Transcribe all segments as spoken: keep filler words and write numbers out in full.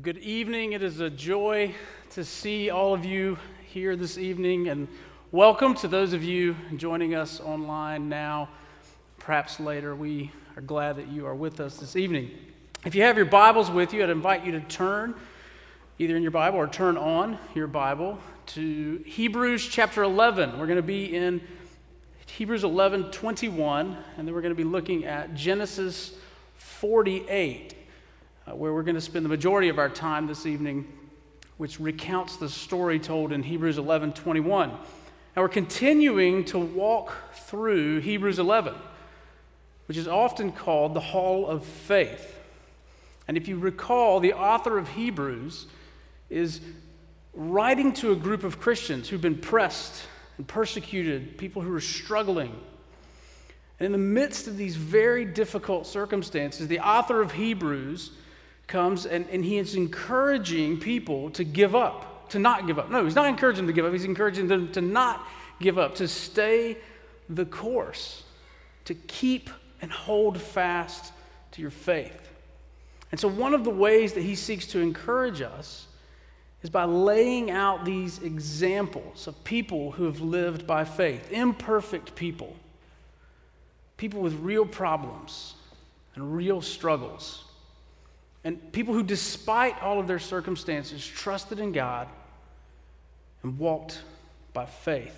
Well, good evening. It is a joy to see all of you here this evening, and welcome to those of you joining us online now, perhaps later. We are glad that you are with us this evening. If you have your Bibles with you, I'd invite you to turn either in your Bible or turn on your Bible to Hebrews chapter eleven. We're going to be in Hebrews eleven twenty-one, and then we're going to be looking at Genesis forty-eight. Uh, where we're going to spend the majority of our time this evening, which recounts the story told in Hebrews eleven twenty-one. Now we're continuing to walk through Hebrews eleven, which is often called the Hall of Faith. And if you recall, the author of Hebrews is writing to a group of Christians who've been pressed and persecuted, people who are struggling. And in the midst of these very difficult circumstances, the author of Hebrews comes and, and he is encouraging people to give up, to not give up. No, he's not encouraging them to give up. He's encouraging them to not give up, to stay the course, to keep and hold fast to your faith. And so one of the ways that he seeks to encourage us is by laying out these examples of people who have lived by faith, imperfect people, people with real problems and real struggles. And people who, despite all of their circumstances, trusted in God and walked by faith.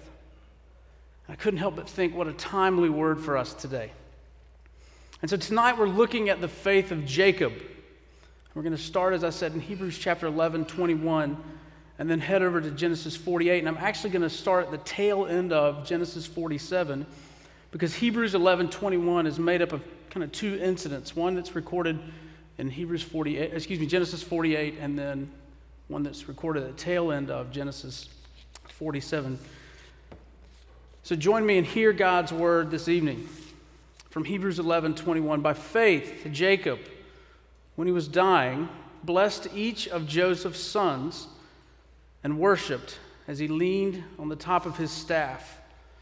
I couldn't help but think what a timely word for us today. And so tonight we're looking at the faith of Jacob. We're going to start, as I said, in Hebrews chapter eleven twenty-one, and then head over to Genesis forty-eight. And I'm actually going to start at the tail end of Genesis forty-seven, because Hebrews eleven twenty-one is made up of kind of two incidents. One that's recorded in Hebrews forty-eight, excuse me, Genesis forty-eight, and then one that's recorded at the tail end of Genesis forty-seven. So join me and hear God's word this evening from Hebrews eleven twenty-one. By faith, Jacob, when he was dying, blessed each of Joseph's sons and worshipped as he leaned on the top of his staff.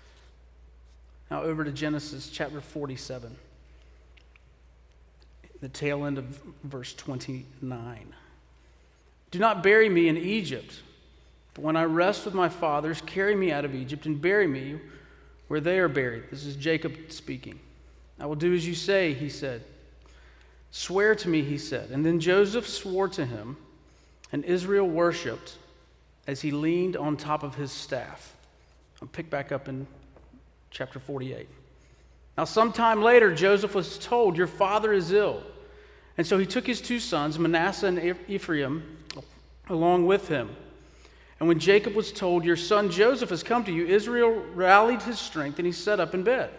Now over to Genesis chapter forty-seven. The tail end of verse twenty-nine. Do not bury me in Egypt, but when I rest with my fathers, carry me out of Egypt and bury me where they are buried. This is Jacob speaking. I will do as you say, he said. Swear to me, he said. And then Joseph swore to him, and Israel worshipped as he leaned on top of his staff. I'll pick back up in chapter forty-eight. Now, sometime later, Joseph was told, your father is ill. And so he took his two sons, Manasseh and Ephraim, along with him. And when Jacob was told, your son Joseph has come to you, Israel rallied his strength, and he sat up in bed.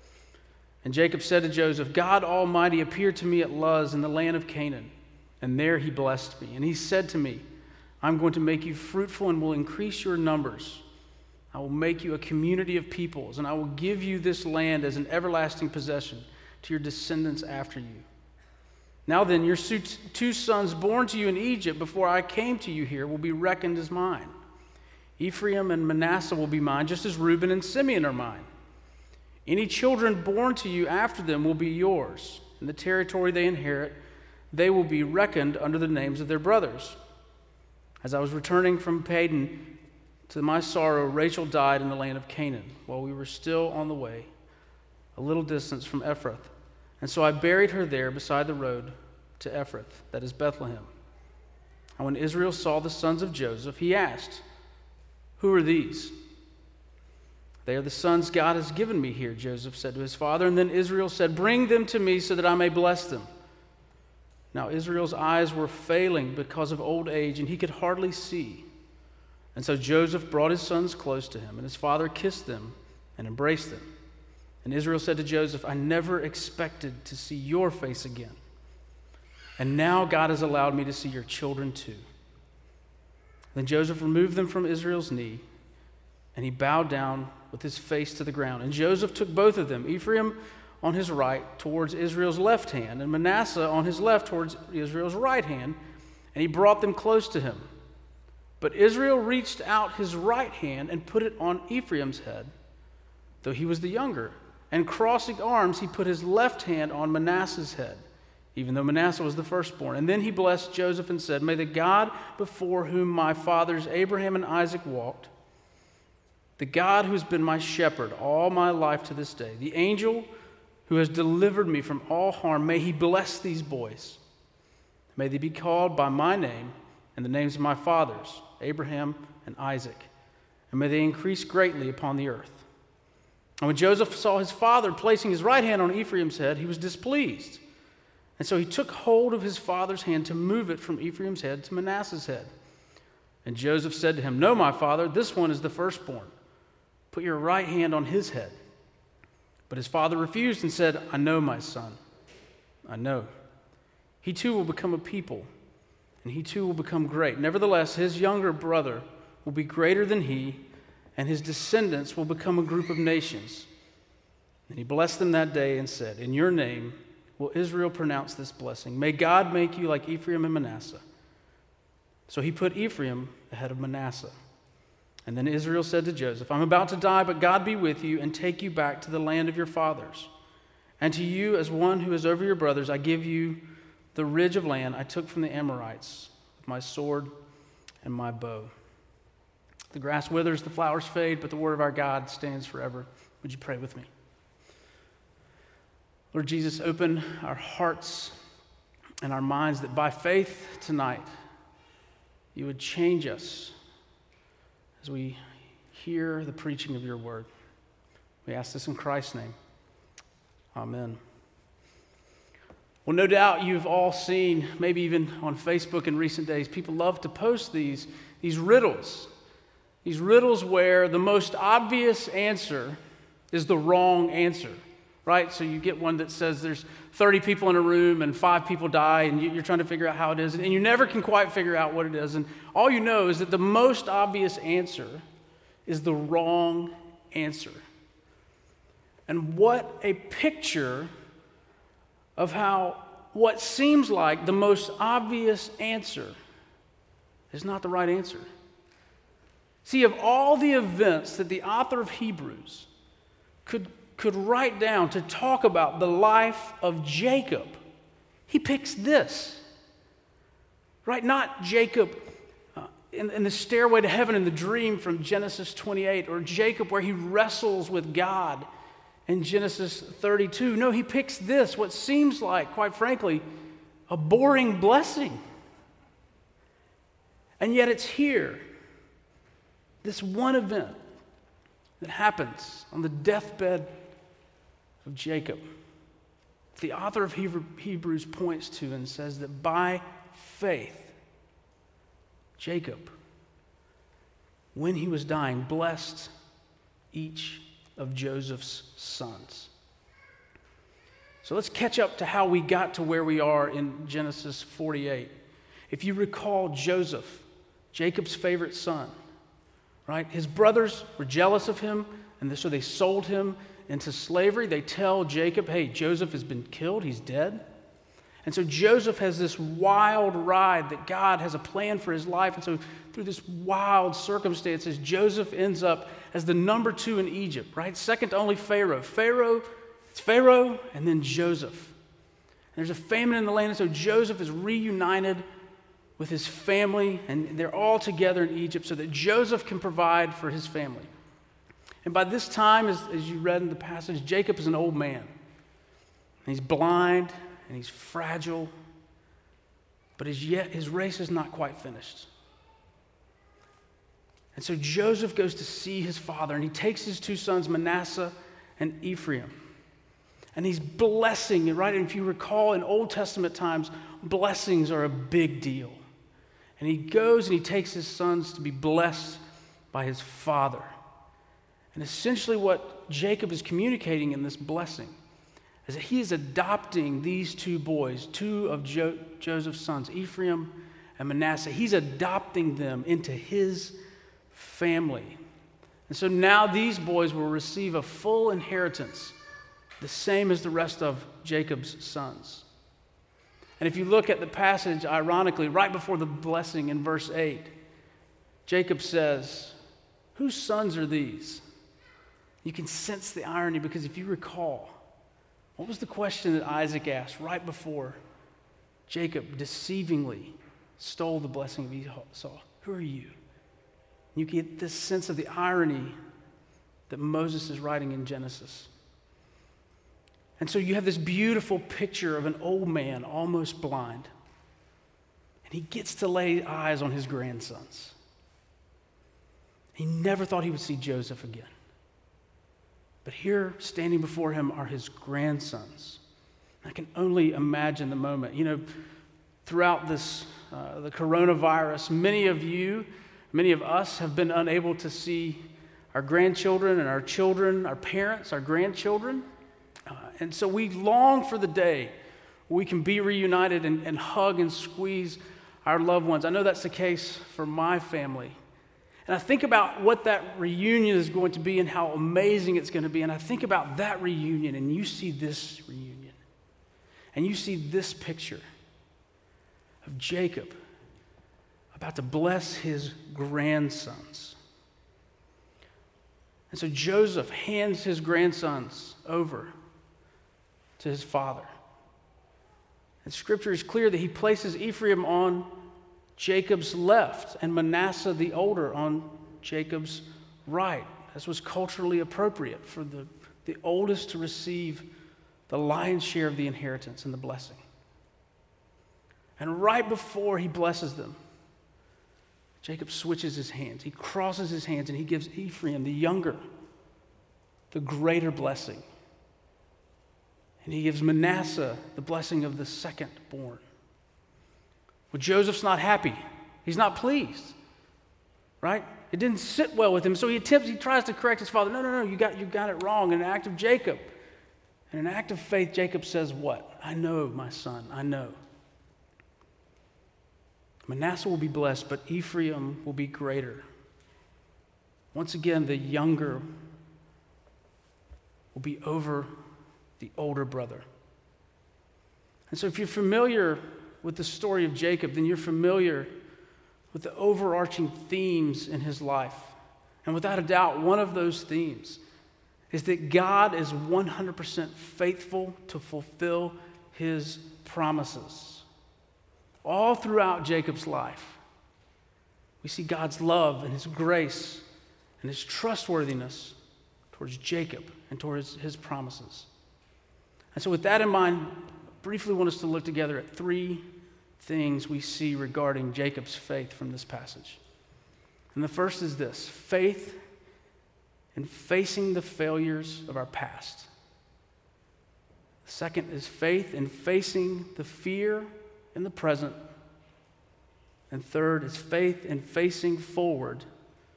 And Jacob said to Joseph, God Almighty appeared to me at Luz in the land of Canaan, and there he blessed me. And he said to me, I'm going to make you fruitful and will increase your numbers. I will make you a community of peoples, and I will give you this land as an everlasting possession to your descendants after you. Now then, your two sons born to you in Egypt before I came to you here will be reckoned as mine. Ephraim and Manasseh will be mine, just as Reuben and Simeon are mine. Any children born to you after them will be yours. In the territory they inherit, they will be reckoned under the names of their brothers. As I was returning from Padan, to my sorrow, Rachel died in the land of Canaan, while we were still on the way, a little distance from Ephrath. And so I buried her there beside the road to Ephrath, that is Bethlehem. And when Israel saw the sons of Joseph, he asked, who are these? They are the sons God has given me here, Joseph said to his father. And then Israel said, bring them to me so that I may bless them. Now Israel's eyes were failing because of old age, and he could hardly see. And so Joseph brought his sons close to him, and his father kissed them and embraced them. And Israel said to Joseph, I never expected to see your face again. And now God has allowed me to see your children too. Then Joseph removed them from Israel's knee, and he bowed down with his face to the ground. And Joseph took both of them, Ephraim on his right towards Israel's left hand, and Manasseh on his left towards Israel's right hand, and he brought them close to him. But Israel reached out his right hand and put it on Ephraim's head, though he was the younger. And crossing arms, he put his left hand on Manasseh's head. even though Manasseh was the firstborn. And then he blessed Joseph and said, "May the God before whom my fathers Abraham and Isaac walked, the God who has been my shepherd all my life to this day, the angel who has delivered me from all harm, may he bless these boys. May they be called by my name and the names of my fathers, Abraham and Isaac, and may they increase greatly upon the earth." And when Joseph saw his father placing his right hand on Ephraim's head, he was displeased. And so he took hold of his father's hand to move it from Ephraim's head to Manasseh's head. And Joseph said to him, "No, my father, this one is the firstborn. Put your right hand on his head." But his father refused and said, "I know, my son, I know. He too will become a people, and he too will become great. Nevertheless, his younger brother will be greater than he, and his descendants will become a group of nations." And he blessed them that day and said, "In your name will Israel pronounce this blessing. May God make you like Ephraim and Manasseh." So he put Ephraim ahead of Manasseh. And then Israel said to Joseph, "I'm about to die, but God be with you and take you back to the land of your fathers. And to you, as one who is over your brothers, I give you the ridge of land I took from the Amorites with my sword and my bow." The grass withers, the flowers fade, but the word of our God stands forever. Would you pray with me? Lord Jesus, open our hearts and our minds that by faith tonight you would change us as we hear the preaching of your word. We ask this in Christ's name. Amen. Well, no doubt you've all seen, maybe even on Facebook in recent days, people love to post these, these riddles. These riddles where the most obvious answer is the wrong answer, right? So you get one that says there's thirty people in a room and five people die, and you're trying to figure out how it is, and you never can quite figure out what it is. And all you know is that the most obvious answer is the wrong answer. And what a picture of how what seems like the most obvious answer is not the right answer. See, of all the events that the author of Hebrews could, could write down to talk about the life of Jacob, he picks this, right? Not Jacob uh, in, in the stairway to heaven in the dream from Genesis twenty-eight, or Jacob where he wrestles with God in Genesis thirty-two. No, he picks this, what seems like, quite frankly, a boring blessing. And yet it's here, this one event that happens on the deathbed of Jacob, the author of Hebrews points to and says that by faith, Jacob, when he was dying, blessed each of Joseph's sons. So let's catch up to how we got to where we are in Genesis forty-eight. If you recall, Joseph, Jacob's favorite son, right? His brothers were jealous of him, and so they sold him into slavery. They tell Jacob, "Hey, Joseph has been killed, he's dead." And so Joseph has this wild ride that God has a plan for his life. And so through this wild circumstances, Joseph ends up as the number two in Egypt, right? Second to only Pharaoh. Pharaoh, it's Pharaoh, and then Joseph. And there's a famine in the land, and so Joseph is reunited with his family, and they're all together in Egypt so that Joseph can provide for his family. And by this time, as, as you read in the passage, Jacob is an old man. And he's blind, and he's fragile, but as yet his race is not quite finished. And so Joseph goes to see his father, and he takes his two sons, Manasseh and Ephraim, and he's blessing, right? And if you recall, in Old Testament times, blessings are a big deal. And he goes and he takes his sons to be blessed by his father. And essentially what Jacob is communicating in this blessing is that he is adopting these two boys, two of jo- Joseph's sons, Ephraim and Manasseh. He's adopting them into his family. And so now these boys will receive a full inheritance, the same as the rest of Jacob's sons. And if you look at the passage, ironically, right before the blessing in verse eight, Jacob says, "Whose sons are these?" You can sense the irony because if you recall, what was the question that Isaac asked right before Jacob deceivingly stole the blessing of Esau. Who are you? You get this sense of the irony that Moses is writing in Genesis. And so you have this beautiful picture of an old man, almost blind, and he gets to lay eyes on his grandsons. He never thought he would see Joseph again. But here, standing before him, are his grandsons. I can only imagine the moment. You know, throughout this, uh, the coronavirus, many of you, many of us have been unable to see our grandchildren and our children, our parents, our grandchildren. Uh, and so we long for the day where we can be reunited and, and hug and squeeze our loved ones. I know that's the case for my family. And I think about what that reunion is going to be and how amazing it's going to be. And I think about that reunion, and you see this reunion. And you see this picture of Jacob about to bless his grandsons. And so Joseph hands his grandsons over to his father. And Scripture is clear that he places Ephraim on Jacob's left and Manasseh the older on Jacob's right. This was culturally appropriate for the, the oldest to receive the lion's share of the inheritance and the blessing. And right before he blesses them, Jacob switches his hands. He crosses his hands and he gives Ephraim, the younger, the greater blessing. And he gives Manasseh the blessing of the second born. Well, Joseph's not happy. He's not pleased, right? It didn't sit well with him. So he attempts, he tries to correct his father. No, no, no, you got, you got it wrong. In an act of Jacob, in an act of faith, Jacob says what? I know, my son, I know. Manasseh will be blessed, but Ephraim will be greater. Once again, the younger will be over the older brother. And so if you're familiar with the story of Jacob, then you're familiar with the overarching themes in his life. And without a doubt, one of those themes is that God is one hundred percent faithful to fulfill his promises. All throughout Jacob's life, we see God's love and his grace and his trustworthiness towards Jacob and towards his promises. And so with that in mind, I briefly want us to look together at three things we see regarding Jacob's faith from this passage. And the first is this: faith in facing the failures of our past. The second is faith in facing the fear in the present. And third is faith in facing forward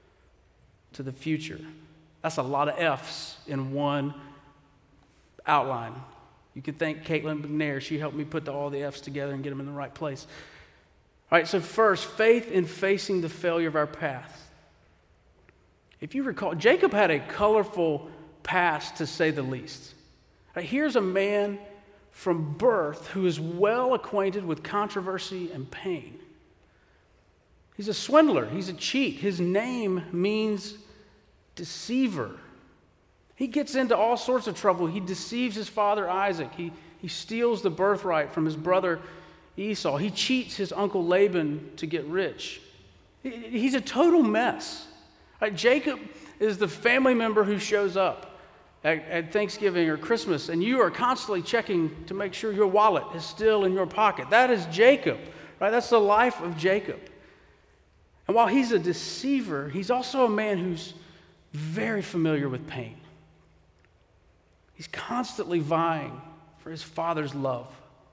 to the future. That's a lot of F's in one outline. You can thank Caitlin McNair. She helped me put the, all the F's together and get them in the right place. All right, so first, faith in facing the failure of our past. If you recall, Jacob had a colorful past, to say the least. Right, here's a man from birth who is well acquainted with controversy and pain. He's a swindler. He's a cheat. His name means deceiver. He gets into all sorts of trouble. He deceives his father Isaac. He, he steals the birthright from his brother Esau. He cheats his uncle Laban to get rich. He, he's a total mess. Right, Jacob is the family member who shows up at, at Thanksgiving or Christmas, and you are constantly checking to make sure your wallet is still in your pocket. That is Jacob, right? That's the life of Jacob. And while he's a deceiver, he's also a man who's very familiar with pain. He's constantly vying for his father's love.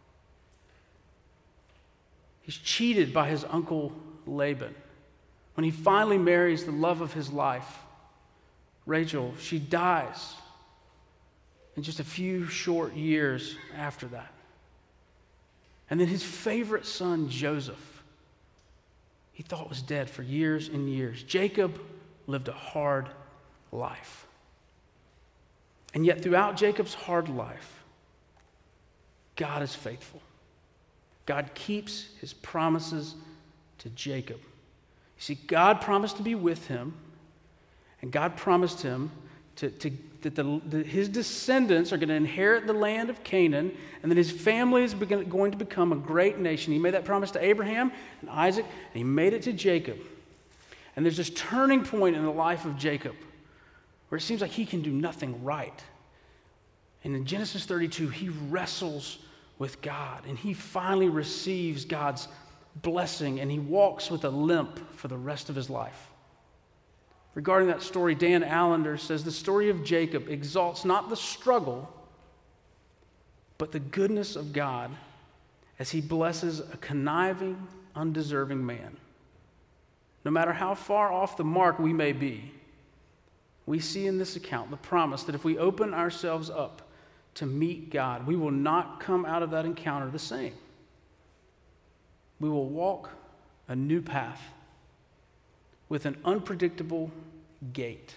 He's cheated by his uncle Laban. When he finally marries the love of his life, Rachel, she dies in just a few short years after that. And then his favorite son, Joseph, he thought was dead for years and years. Jacob lived a hard life. And yet throughout Jacob's hard life, God is faithful. God keeps his promises to Jacob. You see, God promised to be with him, and God promised him to, to, that the, the, his descendants are going to inherit the land of Canaan, and that his family is begin, going to become a great nation. He made that promise to Abraham and Isaac, and he made it to Jacob. And there's this turning point in the life of Jacob where it seems like he can do nothing right. And in Genesis thirty-two, he wrestles with God, and he finally receives God's blessing, and he walks with a limp for the rest of his life. Regarding that story, Dan Allender says the story of Jacob exalts not the struggle, but the goodness of God as he blesses a conniving, undeserving man. No matter how far off the mark we may be, we see in this account the promise that if we open ourselves up to meet God, we will not come out of that encounter the same. We will walk a new path with an unpredictable gait.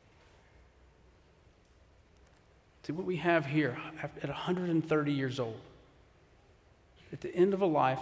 See what we have here at one hundred thirty years old, at the end of a life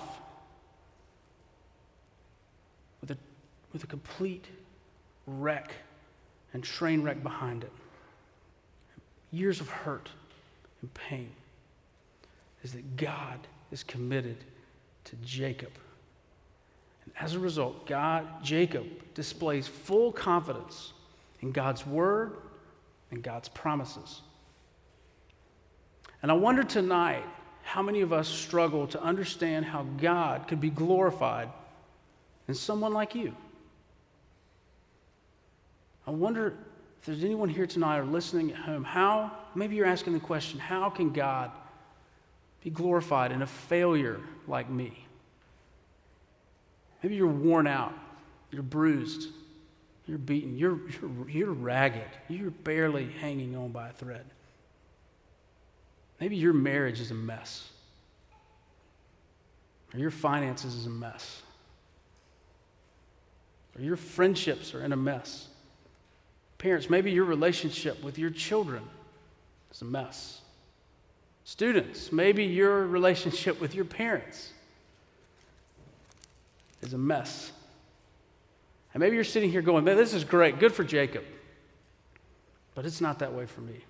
with a, with a complete wreck and train wreck behind it, years of hurt and pain, is that God is committed to Jacob. And as a result, God, Jacob displays full confidence in God's word and God's promises. And I wonder tonight how many of us struggle to understand how God could be glorified in someone like you. I wonder if there's anyone here tonight or listening at home, how, maybe you're asking the question, how can God be glorified in a failure like me? Maybe you're worn out, you're bruised, you're beaten, you're, you're, you're ragged, you're barely hanging on by a thread. Maybe your marriage is a mess, or your finances is a mess, or your friendships are in a mess. Parents, maybe your relationship with your children is a mess. Students, maybe your relationship with your parents is a mess. And maybe you're sitting here going, man, this is great, good for Jacob. But it's not that way for me.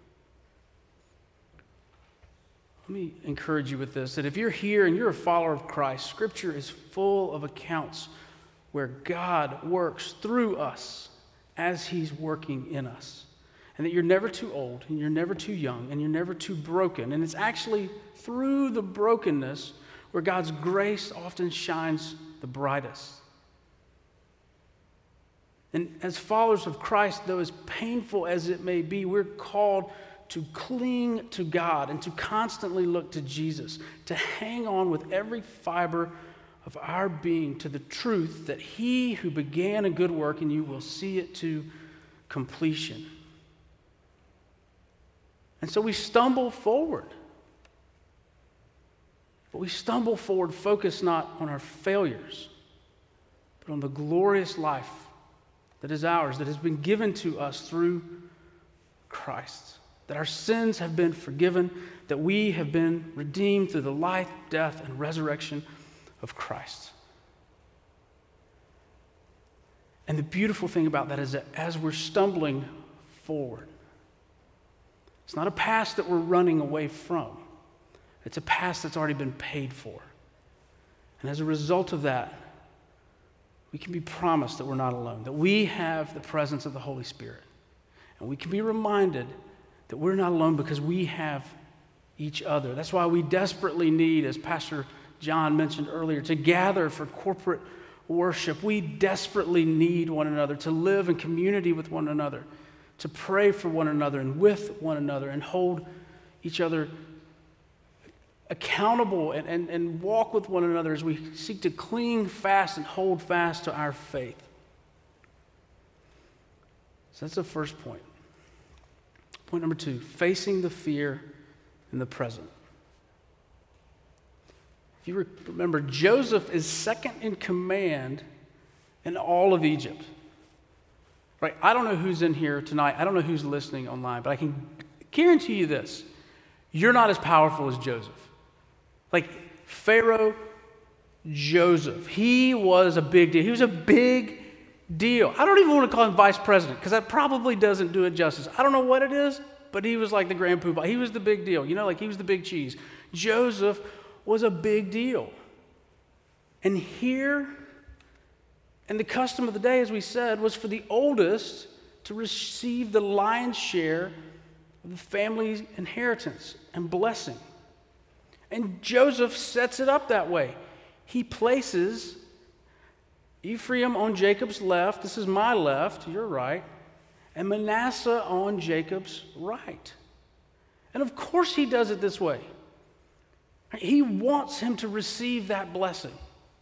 Let me encourage you with this, that if you're here and you're a follower of Christ, Scripture is full of accounts where God works through us as he's working in us. And that you're never too old, and you're never too young, and you're never too broken. And it's actually through the brokenness where God's grace often shines the brightest. And as followers of Christ, though as painful as it may be, we're called to cling to God and to constantly look to Jesus, to hang on with every fiber of our being to the truth that he who began a good work in you will see it to completion. And so we stumble forward. But we stumble forward focused not on our failures, but on the glorious life that is ours, that has been given to us through Christ. That our sins have been forgiven, that we have been redeemed through the life, death, and resurrection of Christ. And the beautiful thing about that is that as we're stumbling forward, it's not a past that we're running away from. It's a past that's already been paid for. And as a result of that, we can be promised that we're not alone, that we have the presence of the Holy Spirit. And we can be reminded that we're not alone because we have each other. That's why we desperately need, as Pastor John mentioned earlier, to gather for corporate worship. We desperately need one another, to live in community with one another, to pray for one another and with one another, and hold each other accountable and, and, and walk with one another as we seek to cling fast and hold fast to our faith. So that's the first point. Point number two, facing the fear in the present. If you remember, Joseph is second in command in all of Egypt. Right? I don't know who's in here tonight. I don't know who's listening online, but I can guarantee you this. You're not as powerful as Joseph. Like Pharaoh Joseph, he was a big deal. He was a big deal. I don't even want to call him vice president because that probably doesn't do it justice. I don't know what it is, but he was like the grand poobah. He was the big deal. You know, like he was the big cheese. Joseph was a big deal. And here, and the custom of the day, as we said, was for the oldest to receive the lion's share of the family's inheritance and blessing. And Joseph sets it up that way. He places Ephraim on Jacob's left. This is my left, your right. And Manasseh on Jacob's right. And of course he does it this way. He wants him to receive that blessing.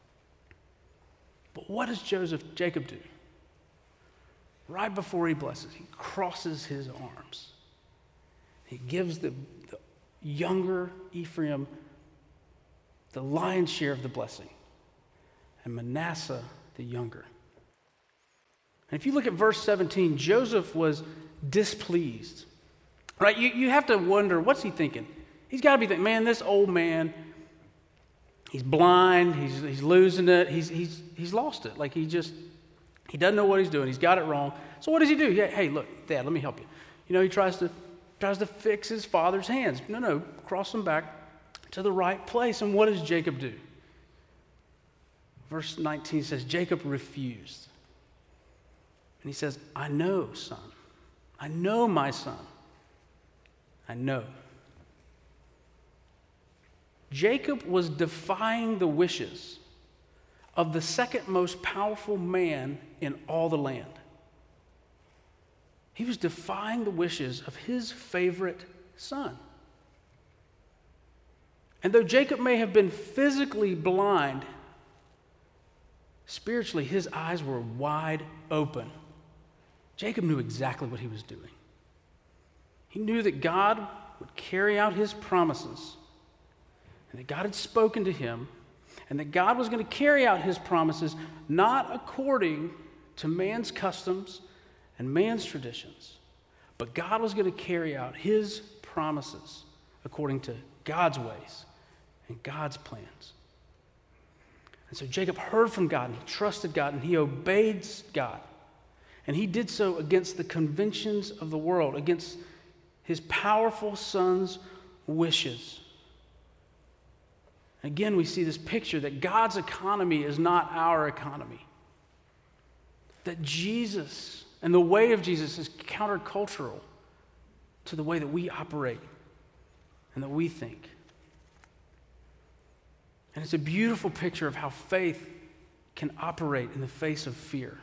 But what does Joseph, Jacob do? Right before he blesses, he crosses his arms. He gives the, the younger Ephraim the lion's share of the blessing, and Manasseh the younger. And if you look at verse seventeen, Joseph was displeased. Right? You, you have to wonder, what's he thinking? He's got to be thinking, man, this old man, he's blind, he's, he's losing it, he's, he's, he's lost it. Like he just, he doesn't know what he's doing, he's got it wrong. So what does he do? Yeah, hey, look, Dad, let me help you. You know, he tries to tries to fix his father's hands. No, no, cross them back to the right place. And what does Jacob do? Verse nineteen says, Jacob refused. And he says, I know, son. I know, my son. I know. Jacob was defying the wishes of the second most powerful man in all the land. He was defying the wishes of his favorite son. And though Jacob may have been physically blind, spiritually his eyes were wide open. Jacob knew exactly what he was doing. He knew that God would carry out his promises, and that God had spoken to him, and that God was going to carry out his promises not according to man's customs and man's traditions, but God was going to carry out his promises according to God's ways and God's plans. And so Jacob heard from God, and he trusted God, and he obeyed God. And he did so against the conventions of the world, against his powerful son's wishes. Again, we see this picture that God's economy is not our economy. That Jesus and the way of Jesus is countercultural to the way that we operate and that we think. And it's a beautiful picture of how faith can operate in the face of fear.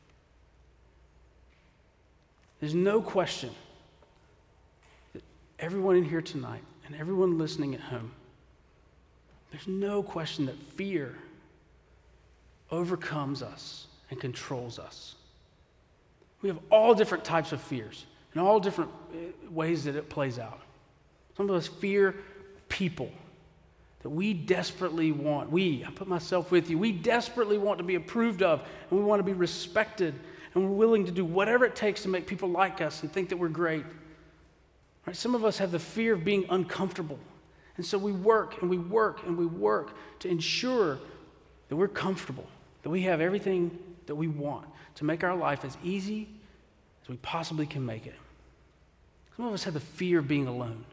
There's no question that everyone in here tonight and everyone listening at home, there's no question that fear overcomes us and controls us. We have all different types of fears and all different ways that it plays out. Some of us fear people that we desperately want. We, I put myself with you, we desperately want to be approved of, and we want to be respected, and we're willing to do whatever it takes to make people like us and think that we're great. Right? Some of us have the fear of being uncomfortable, and so we work and we work and we work to ensure that we're comfortable, that we have everything that we want to make our life as easy as we possibly can make it. Some of us have the fear of being alone.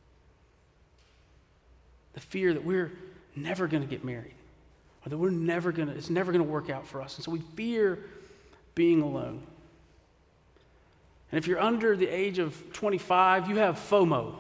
The fear that we're never going to get married, or that we're never going to, it's never going to work out for us. And so we fear being alone. And if you're under the age of twenty-five, you have FOMO,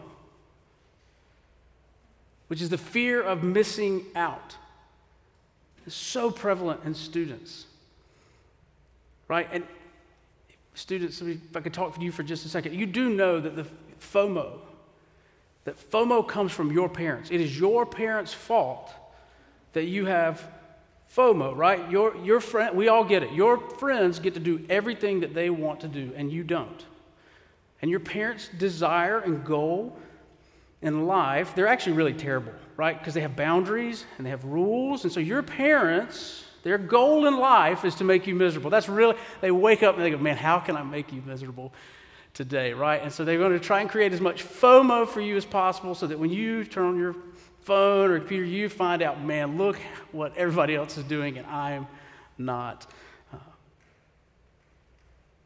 which is the fear of missing out. It's so prevalent in students, right? And students, if I could talk to you for just a second, you do know that the FOMO, that FOMO comes from your parents. It is your parents' fault that you have FOMO, right? Your, your friend, we all get it. Your friends get to do everything that they want to do, and you don't. And your parents' desire and goal in life, they're actually really terrible, right? Because they have boundaries and they have rules. And so your parents, their goal in life is to make you miserable. That's really, they wake up and they go, man, how can I make you miserable today, right? And so they're going to try and create as much FOMO for you as possible so that when you turn on your phone or computer, you find out, man, look what everybody else is doing and I'm not. Uh,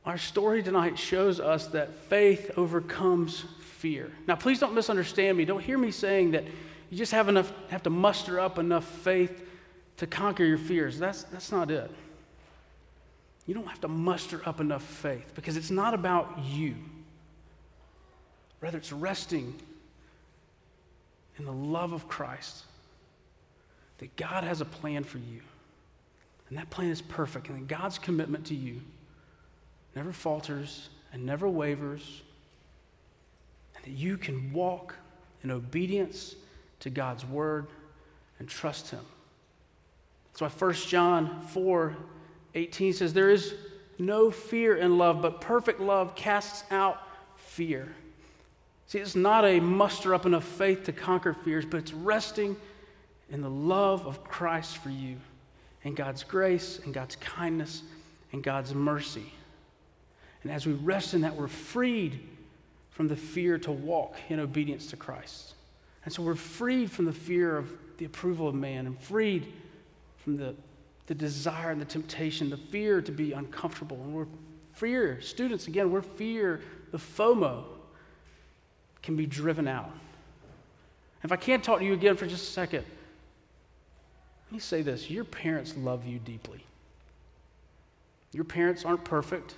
Our story tonight shows us that faith overcomes fear. Now, please don't misunderstand me. Don't hear me saying that you just have enough, have to muster up enough faith to conquer your fears. That's, that's not it. You don't have to muster up enough faith because it's not about you. Rather, it's resting in the love of Christ, that God has a plan for you. And that plan is perfect. And that God's commitment to you never falters and never wavers. And that you can walk in obedience to God's word and trust him. That's why First John four eighteen says, there is no fear in love, but perfect love casts out fear. See, it's not a muster up enough faith to conquer fears, but it's resting in the love of Christ for you, and God's grace, and God's kindness, and God's mercy. And as we rest in that, we're freed from the fear to walk in obedience to Christ. And so we're freed from the fear of the approval of man, and freed from the, the desire and the temptation, the fear to be uncomfortable. And we're fear, students, again, we're fear, the FOMO can be driven out. If I can't talk to you again for just a second, let me say this. Your parents love you deeply. Your parents aren't perfect,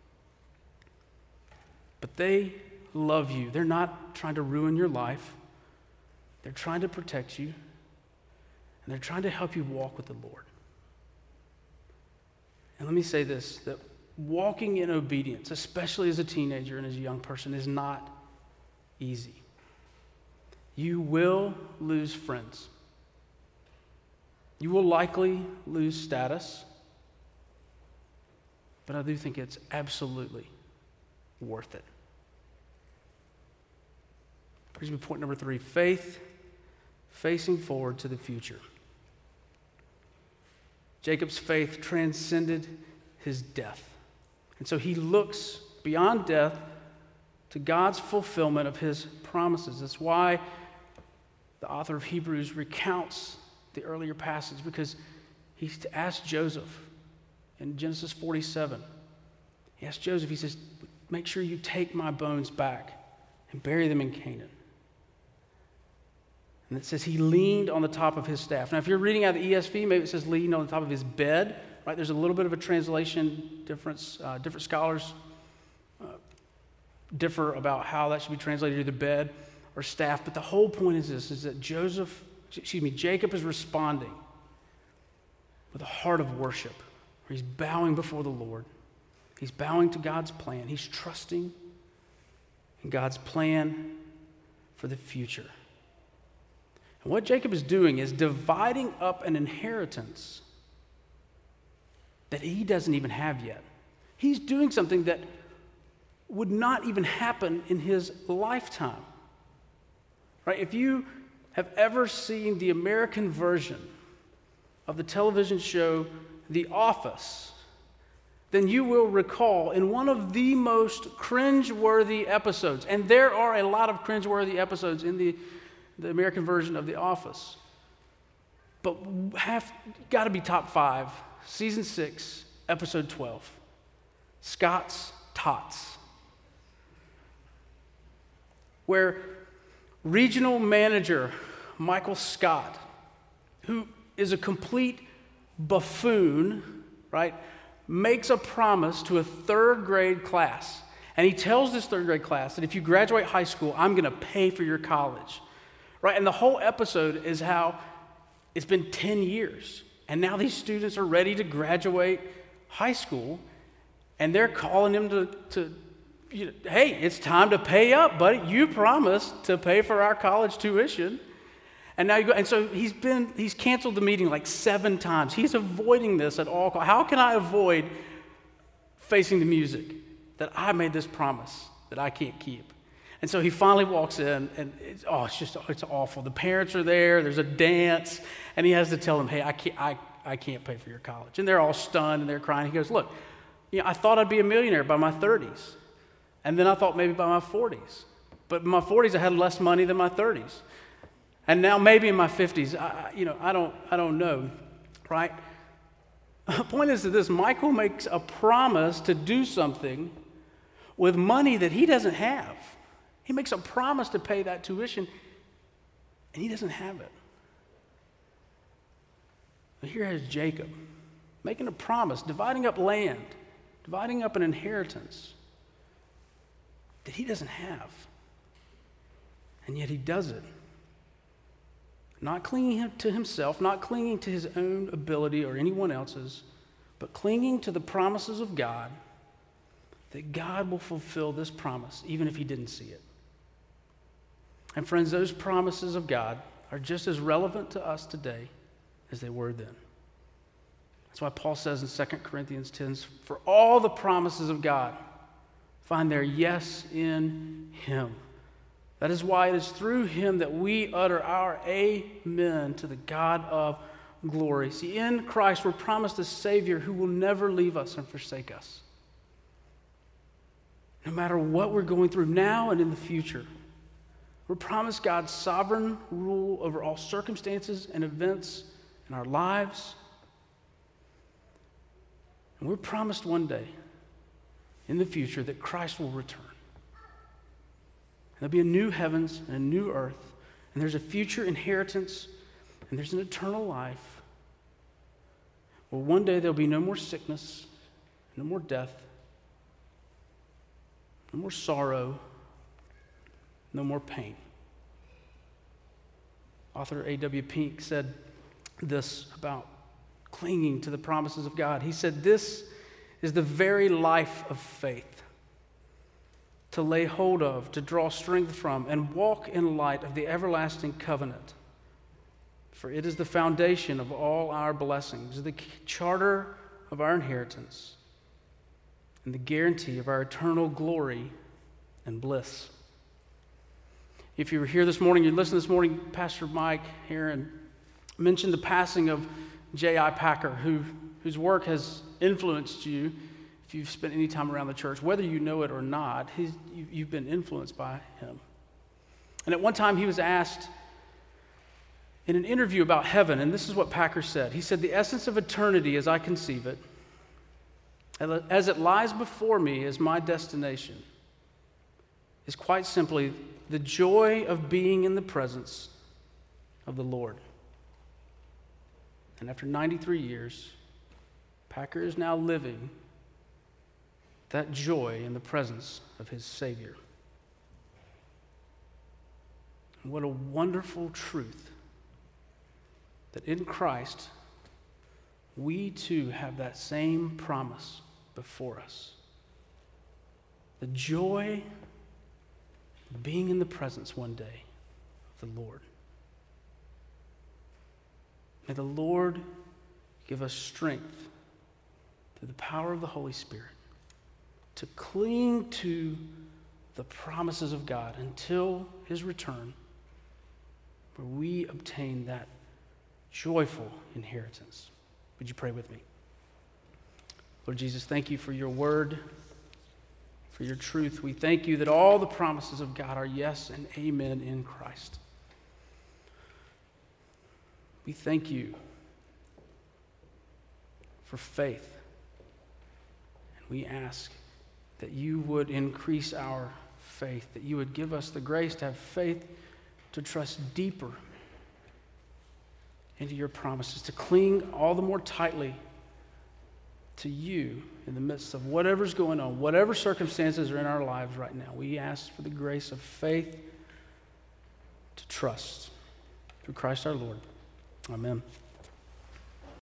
but they love you. They're not trying to ruin your life. They're trying to protect you, and they're trying to help you walk with the Lord. And let me say this, that walking in obedience, especially as a teenager and as a young person, is not easy. You will lose friends. You will likely lose status, but I do think it's absolutely worth it. Brings me to point number three, faith facing forward to the future. Jacob's faith transcended his death. And so he looks beyond death to God's fulfillment of his promises. That's why the author of Hebrews recounts the earlier passage, because he asked Joseph in Genesis forty-seven. He asked Joseph, he says, make sure you take my bones back and bury them in Canaan. And it says he leaned on the top of his staff. Now, if you're reading out of the E S V, maybe it says leaned on the top of his bed. Right? There's a little bit of a translation difference. Uh, different scholars uh, differ about how that should be translated, either bed or staff. But the whole point is this, is that Joseph, excuse me, Jacob is responding with a heart of worship, where he's bowing before the Lord. He's bowing to God's plan. He's trusting in God's plan for the future. And what Jacob is doing is dividing up an inheritance that he doesn't even have yet. He's doing something that would not even happen in his lifetime. Right? If you have ever seen the American version of the television show The Office, then you will recall in one of the most cringe-worthy episodes, and there are a lot of cringe-worthy episodes in the, the American version of The Office, but have got to be top five, season six, episode twelve, Scott's Tots, where regional manager Michael Scott, who is a complete buffoon, right, makes a promise to a third grade class. And he tells this third grade class that if you graduate high school, I'm going to pay for your college. Right? And the whole episode is how it's been ten years. And now these students are ready to graduate high school. And they're calling him to, to you know, hey, it's time to pay up, buddy. You promised to pay for our college tuition. And now you go, and so he's been, he's canceled the meeting like seven times. He's avoiding this at all costs. How can I avoid facing the music that I made this promise that I can't keep? And so he finally walks in, and it's, oh, it's just, it's awful. The parents are there, there's a dance, and he has to tell them, hey, I can't, I, I can't pay for your college. And they're all stunned, and they're crying. He goes, look, you know, I thought I'd be a millionaire by my thirties, and then I thought maybe by my forties. But in my forties, I had less money than my thirties. And now maybe in my fifties, I, you know, I don't, I don't know, right? The point is that this Michael makes a promise to do something with money that he doesn't have. He makes a promise to pay that tuition, and he doesn't have it. But here is Jacob making a promise, dividing up land, dividing up an inheritance that he doesn't have. And yet he does it. Not clinging to himself, not clinging to his own ability or anyone else's, but clinging to the promises of God, that God will fulfill this promise even if he didn't see it. And friends, those promises of God are just as relevant to us today as they were then. That's why Paul says in Second Corinthians ten, for all the promises of God find their yes in him. That is why it is through him that we utter our amen to the God of glory. See, in Christ we're promised a Savior who will never leave us and forsake us. No matter what we're going through now and in the future, we're promised God's sovereign rule over all circumstances and events in our lives. And we're promised one day in the future that Christ will return. There'll be a new heavens and a new earth, and there's a future inheritance, and there's an eternal life. Well, one day there'll be no more sickness, no more death, no more sorrow, no more pain. Author A W Pink said this about clinging to the promises of God. He said, this is the very life of faith, to lay hold of, to draw strength from, and walk in light of the everlasting covenant. For it is the foundation of all our blessings, the charter of our inheritance, and the guarantee of our eternal glory and bliss. If you were here this morning, you listened this morning, Pastor Mike Heron mentioned the passing of J I Packer, who, whose work has influenced you. If you've spent any time around the church, whether you know it or not, he's, you, you've been influenced by him. And at one time he was asked in an interview about heaven, and this is what Packer said. He said, the essence of eternity as I conceive it, as it lies before me as my destination, is quite simply the joy of being in the presence of the Lord. And after ninety-three years, Packer is now living that joy in the presence of his Savior. And what a wonderful truth that in Christ we too have that same promise before us. The joy of being in the presence one day of the Lord. May the Lord give us strength through the power of the Holy Spirit to cling to the promises of God until his return, where we obtain that joyful inheritance. Would you pray with me? Lord Jesus, thank you for your word, for your truth. We thank you that all the promises of God are yes and amen in Christ. We thank you for faith. And we ask that you would increase our faith, that you would give us the grace to have faith, to trust deeper into your promises, to cling all the more tightly to you in the midst of whatever's going on, whatever circumstances are in our lives right now. We ask for the grace of faith to trust through Christ our Lord. Amen.